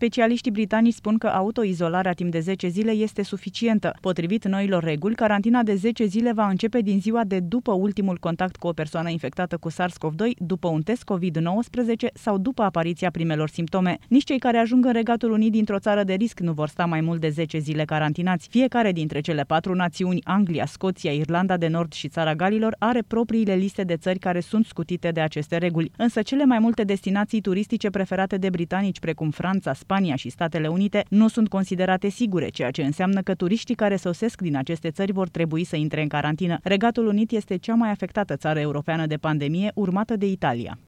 Specialiștii britanici spun că autoizolarea timp de 10 zile este suficientă. Potrivit noilor reguli, carantina de 10 zile va începe din ziua de după ultimul contact cu o persoană infectată cu SARS-CoV-2, după un test COVID-19 sau după apariția primelor simptome. Nici cei care ajung în Regatul Unit dintr-o țară de risc nu vor sta mai mult de 10 zile carantinați. Fiecare dintre cele 4 națiuni, Anglia, Scoția, Irlanda de Nord și Țara Galilor, are propriile liste de țări care sunt scutite de aceste reguli. Însă cele mai multe destinații turistice preferate de britanici, precum Franța, Spania și Statele Unite, nu sunt considerate sigure, ceea ce înseamnă că turiștii care sosesc din aceste țări vor trebui să intre în carantină. Regatul Unit este cea mai afectată țară europeană de pandemie, urmată de Italia.